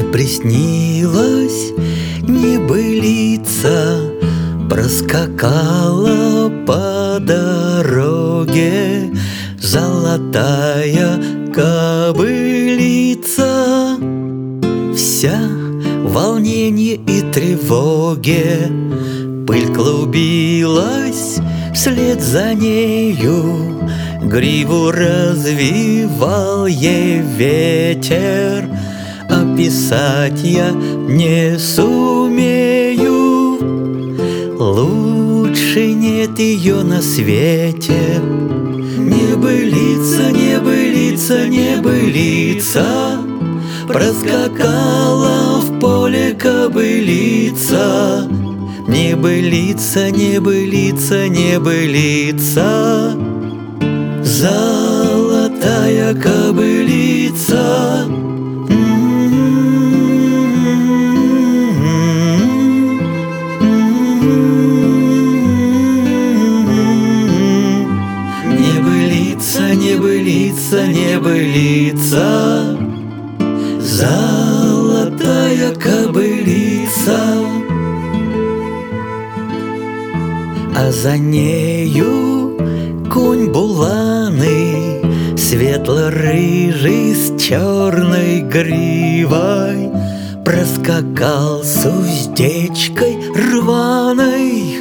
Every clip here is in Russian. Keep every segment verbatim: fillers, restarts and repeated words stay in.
приснилась небылица, проскакала по дороге золотая кобылица. Вся в волнении и тревоге, пыль клубилась вслед за нею, гриву развивал ей ветер. Описать я не сумею, лучше нет ее на свете. Небылица, небылица, небылица, проскакала в поле кобылица. Небылица, небылица, небылица, золотая кобылица. Небылица, небылица, небылица, золотая кобылица. А за нею конь буланый, светло-рыжий с черной гривой, проскакал с уздечкой рваной.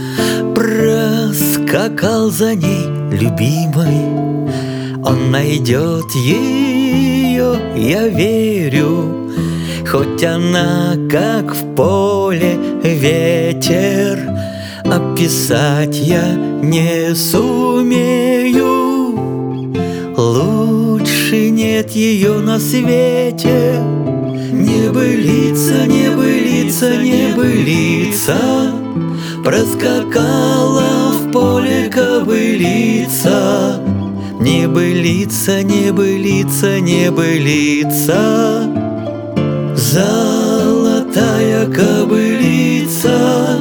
Проскакал за ней любимый, он найдет ее, я верю, хоть она как в поле ветер. Описать я не сумею, лучше нет ее на свете. Небылица, небылица, небылица, проскакала в поле кобылица. Небылица, небылица, небылица, золотая кобылица.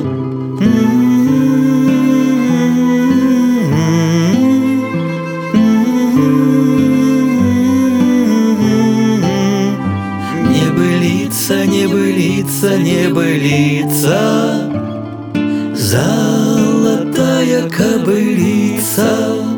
Небылица, небылица, небылица, золотая кобылица.